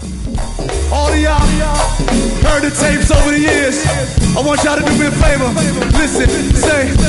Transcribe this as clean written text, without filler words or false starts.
All of y'all heard the tapes over the years. I want y'all to do me a favor. Listen, say.